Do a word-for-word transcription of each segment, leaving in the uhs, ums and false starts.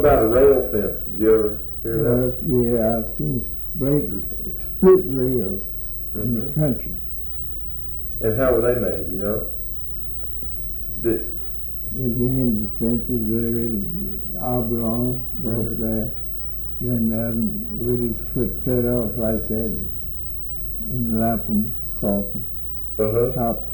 about a rail fence? Did you ever hear well, that? Yeah, I've seen split, split rail mm-hmm. in the country. And how were they made, you know? Did, There's the end of the fences, there is oblong, go mm-hmm. up there. Then um, we just put set off right there in the Lapham crossing. Uh-huh. Tops.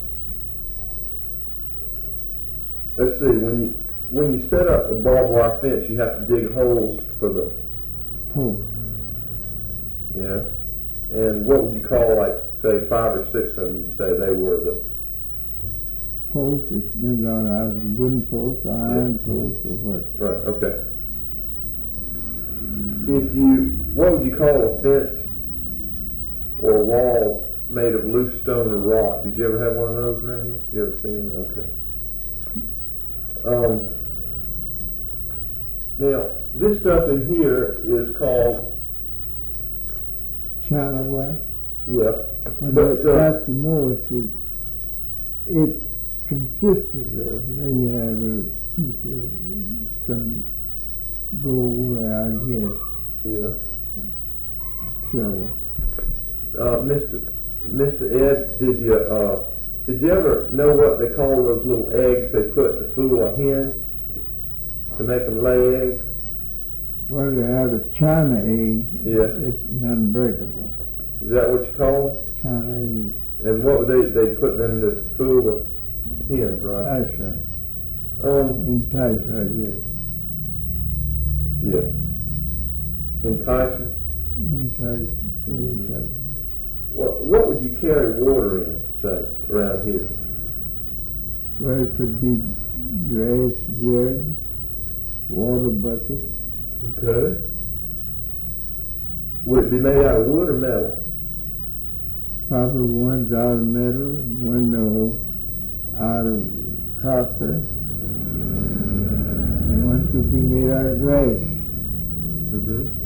Let's see, when you when you set up a barbed wire fence, you have to dig holes for the post. Yeah. And what would you call, like, say, five or six of them? You'd say they were the posts. It depends on a wooden post, iron yeah. post, or what. Right. Okay. If you, what would you call a fence or a wall made of loose stone or rock? Did you ever have one of those around here? You ever seen it? Okay. Um, now, this stuff in here is called China wire. Yeah. But, but that, uh, that's the most it, it consists of. Then you have a piece of some gold, I guess. Yeah. Silver. Uh, Mister Mister Ed, did you uh, did you ever know what they call those little eggs they put to fool a hen to, to make them lay eggs? Well, they have a China egg. Yeah. It's unbreakable. Is that what you call them? China egg. And what would they they put them to fool the hens, right? That's right. Um. Entice, I guess. Yeah. Enticing? Enticing. Mm-hmm. Enticing. What, what would you carry water in, say, around here? Well, it could be grass jug, water bucket. Okay. Would it be made out of wood or metal? Probably one's out of metal, one no, out of copper, and one could be made out of grass. Mm-hmm.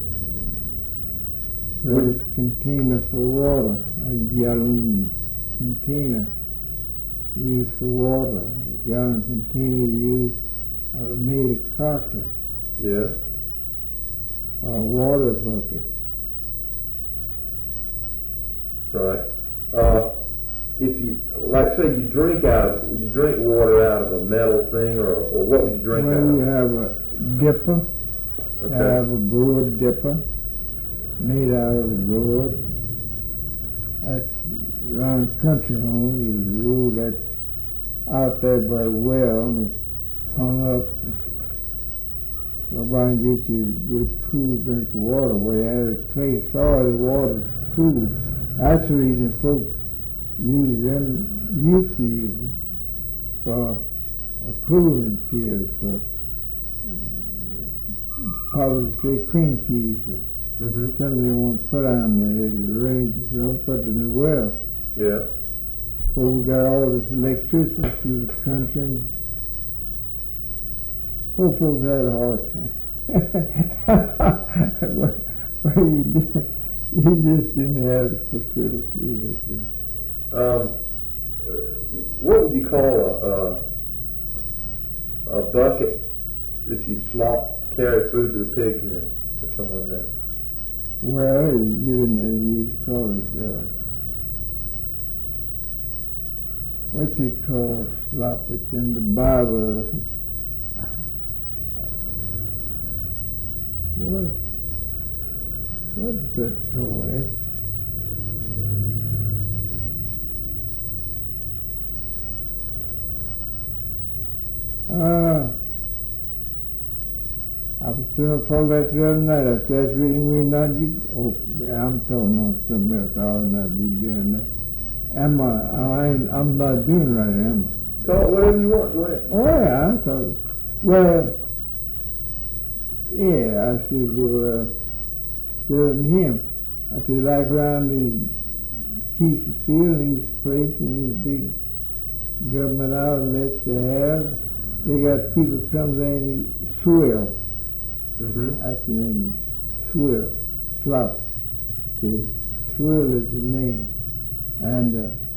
There's a container for water, a gallon container used for water, a gallon container used, uh, made of copper. Yeah. A water bucket. That's right. Uh, if you, like, say you drink out of, would you drink water out of a metal thing, or, or what would you drink well, out of? Well, you have a dipper. Okay. You have a gourd dipper made out of gourd. That's around country homes. There's a rule that's out there by the well, and it's hung up. Nobody can get you a good, cool drink of water. Where you have a clay soil, the water's cool. That's the reason folks use them, used to use them for a cooling tears, for uh, probably say cream cheese. Or mm-hmm. Something they want to put on there. It's arranged, you don't put it in the well. Yeah. So we got all this electricity through the country. And poor folks had a hard time. well, well, you, did, you just didn't have the facilities. Um, what would you call a, a, a bucket that you slop, carry food to the pigs in, or something like that? Well, you, you call it, uh, what they call slop, it's in the Bible. What? What's that called? It's, uh, I was still told that the other night. I said, that's the reason we're not getting, oh, I'm talking on something else. I would not be doing that. Am I? I ain't, I'm not doing right, am I? Talk whatever you want. Go ahead. Oh, yeah, I thought, well, yeah, I said, well, uh, tell him. I said, like around these piece of field, these places, these big government outlets they have, they got people come there and eat swill. Mm-hmm. That's the name, swill, slop. See, swill is the name. And uh,